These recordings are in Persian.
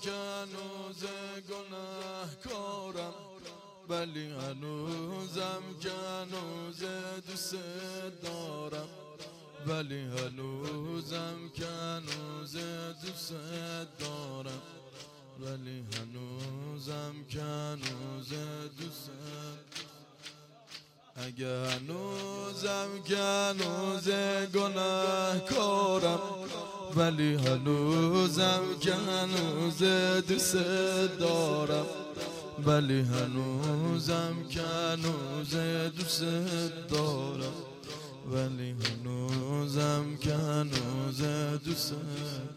که هنوز گناهکارم، ولی هنوزم که هنوز دوست دارم، ولی هنوزم که هنوز دوست دارم، ولی هنوزم که هنوز دوست دارم. اگه هنوزم که هنوز گناهکارم، ولی هنوزم که هنوز دوست دارم، ولی هنوزم که هنوز دوست دارم، ولی هنوزم که هنوز دوست دارم.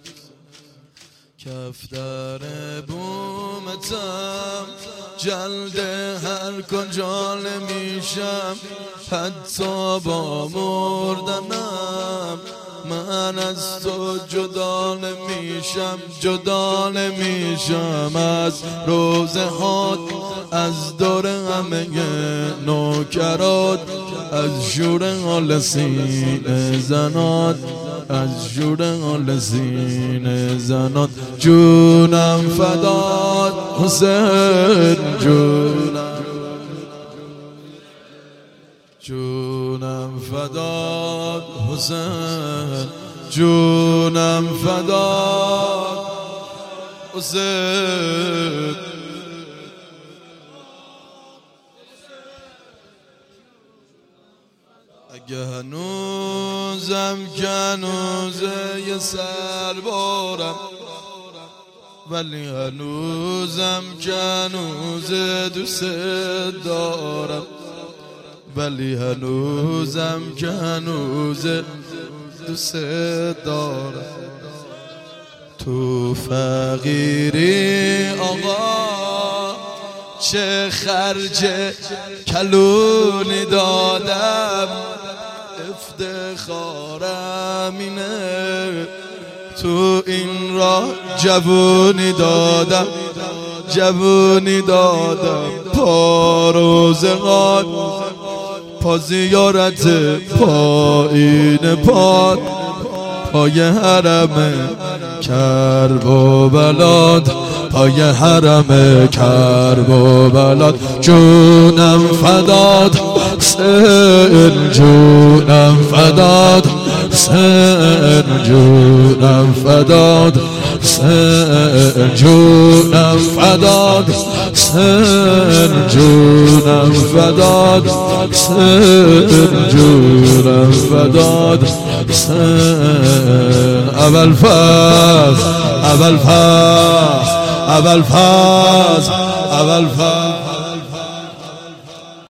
کفتر بومتم جلد هر کجا نمیشم، حتی با مردنم من از تو جدا نمیشم، جدا نمیشم از روزه هات، از دور همه نوکرات، از شور حال سینه زنات، از شور حال سینه زنات. جونم فدات حسین، جونم فدات حسین، جونم فدات حسین. اگه هنوزم که هنوزه یه سر بارم، ولی هنوزم که هنوزه دوست دارم، ولی هنوزم که هنوزه دوست دارم. تو فقیری آقا چه خرج کلونی دادم، افتخارم اینه تو این راه جوونی دادم، جوونی دادم. پا روزقات، پا زیارت پایین پاد، پای حرم کرب و بلاد، پای حرم کرب و بلاد. جونم فدات حسین، جونم فدات حسین، جونم فدات حسین، جونم فدات حسین، جونم فدات حسین، جونم فدات حسین. اول فاز، اول فاز، اول فاز، اول فاز.